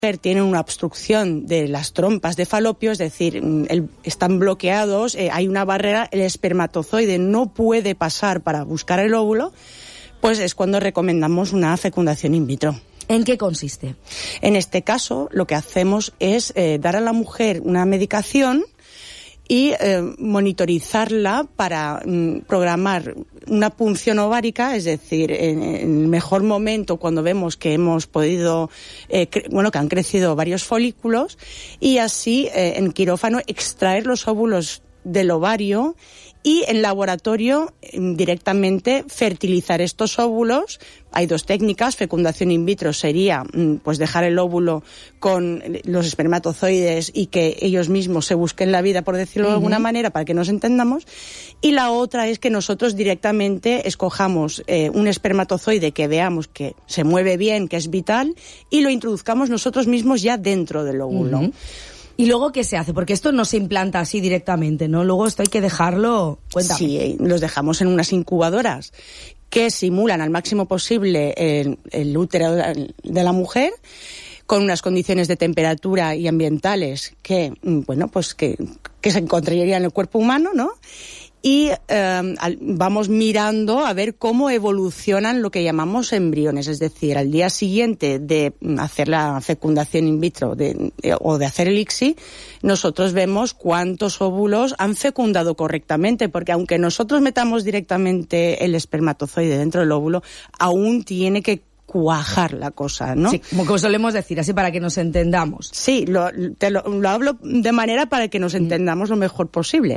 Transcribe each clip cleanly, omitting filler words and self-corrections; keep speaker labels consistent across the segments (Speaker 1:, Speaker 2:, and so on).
Speaker 1: tienen una obstrucción de las trompas de falopio, es decir, están bloqueados, hay una barrera, el espermatozoide no puede pasar para buscar el óvulo, pues es cuando recomendamos una fecundación in vitro.
Speaker 2: ¿En qué consiste?
Speaker 1: En este caso, lo que hacemos es dar a la mujer una medicación y monitorizarla para programar una punción ovárica, es decir, en el mejor momento cuando vemos que hemos podido, que han crecido varios folículos, y así en quirófano extraer los óvulos del ovario y en laboratorio directamente fertilizar estos óvulos. Hay dos técnicas. Fecundación in vitro sería pues dejar el óvulo con los espermatozoides y que ellos mismos se busquen la vida, por decirlo de alguna manera, para que nos entendamos. Y la otra es que nosotros directamente escojamos un espermatozoide que veamos que se mueve bien, que es vital, y lo introduzcamos nosotros mismos ya dentro del óvulo.
Speaker 2: ¿Y luego qué se hace? Porque esto no se implanta así directamente, ¿no? Luego esto hay que dejarlo... Cuéntame.
Speaker 1: Sí, los dejamos en unas incubadoras que simulan al máximo posible el útero de la mujer, con unas condiciones de temperatura y ambientales que se encontrarían en el cuerpo humano, ¿no? Y vamos mirando a ver cómo evolucionan lo que llamamos embriones, es decir, al día siguiente de hacer la fecundación in vitro o de hacer el ICSI, nosotros vemos cuántos óvulos han fecundado correctamente, porque aunque nosotros metamos directamente el espermatozoide dentro del óvulo, aún tiene que cuajar la cosa, ¿no?
Speaker 2: Sí, como solemos decir, así para que nos entendamos.
Speaker 1: Sí, lo hablo de manera para que nos entendamos lo mejor posible.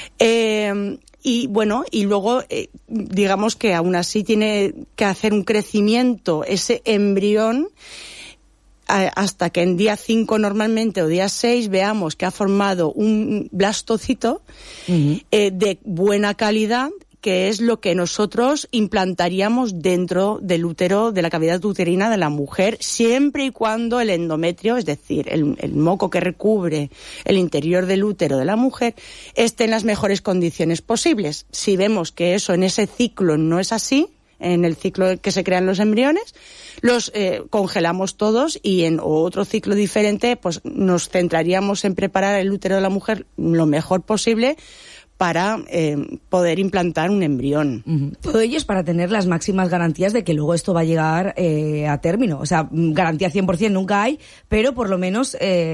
Speaker 1: Y luego, digamos que aún así tiene que hacer un crecimiento ese embrión hasta que en día 5 normalmente o día 6 veamos que ha formado un blastocito de buena calidad, que es lo que nosotros implantaríamos dentro del útero, de la cavidad uterina de la mujer, siempre y cuando el endometrio, es decir, el moco que recubre el interior del útero de la mujer, esté en las mejores condiciones posibles. Si vemos que eso en ese ciclo no es así, en el ciclo que se crean los embriones, los congelamos todos, y en otro ciclo diferente pues nos centraríamos en preparar el útero de la mujer lo mejor posible para poder implantar un embrión.
Speaker 2: Todo ello es para tener las máximas garantías de que luego esto va a llegar a término. O sea, garantía 100% nunca hay, pero por lo menos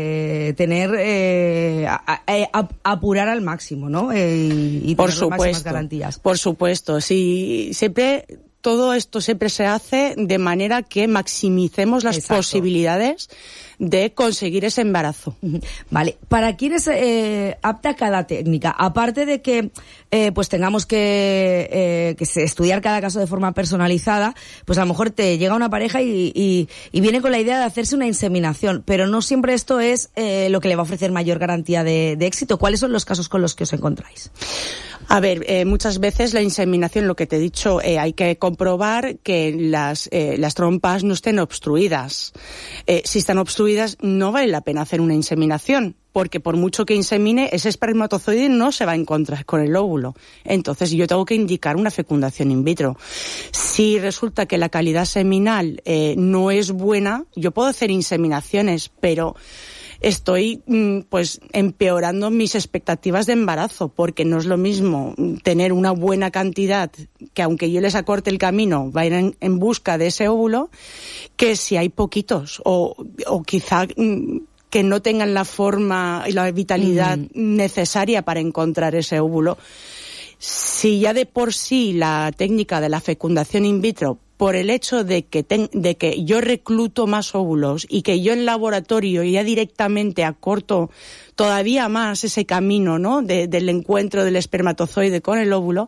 Speaker 2: tener apurar al máximo, ¿no? Y tener las máximas garantías.
Speaker 1: Por supuesto, sí, siempre... Todo esto siempre se hace de manera que maximicemos las posibilidades de conseguir ese embarazo.
Speaker 2: Vale. ¿Para quién es apta cada técnica? Aparte de que pues tengamos que estudiar cada caso de forma personalizada, pues a lo mejor te llega una pareja y viene con la idea de hacerse una inseminación, pero no siempre esto es lo que le va a ofrecer mayor garantía de éxito. ¿Cuáles son los casos con los que os encontráis?
Speaker 1: A ver, muchas veces la inseminación, lo que te he dicho, hay que comprobar que las trompas no estén obstruidas. Si están obstruidas, no vale la pena hacer una inseminación, porque por mucho que insemine, ese espermatozoide no se va a encontrar con el óvulo. Entonces yo tengo que indicar una fecundación in vitro. Si resulta que la calidad seminal no es buena, yo puedo hacer inseminaciones, pero estoy pues empeorando mis expectativas de embarazo, porque no es lo mismo tener una buena cantidad, que aunque yo les acorte el camino, vayan en busca de ese óvulo, que si hay poquitos, o quizá que no tengan la forma y la vitalidad necesaria para encontrar ese óvulo. Si ya de por sí la técnica de la fecundación in vitro, por el hecho de que yo recluto más óvulos y que yo en laboratorio ya directamente acorto todavía más ese camino, ¿no?, del encuentro del espermatozoide con el óvulo,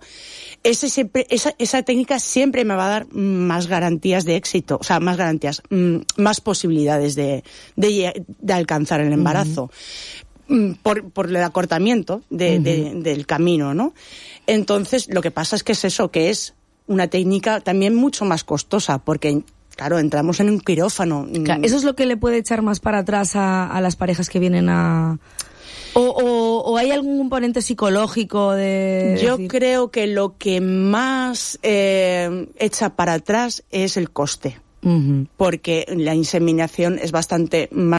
Speaker 1: esa técnica siempre me va a dar más garantías de éxito, o sea, más garantías, más posibilidades de alcanzar el embarazo. Por el acortamiento del camino, ¿no? Entonces, lo que pasa es que es eso, que es una técnica también mucho más costosa, porque, claro, entramos en un quirófano.
Speaker 2: Claro, ¿eso es lo que le puede echar más para atrás a las parejas que vienen a...? ¿O hay algún componente psicológico de...?
Speaker 1: Yo creo que lo que más echa para atrás es el coste. porque la inseminación es bastante más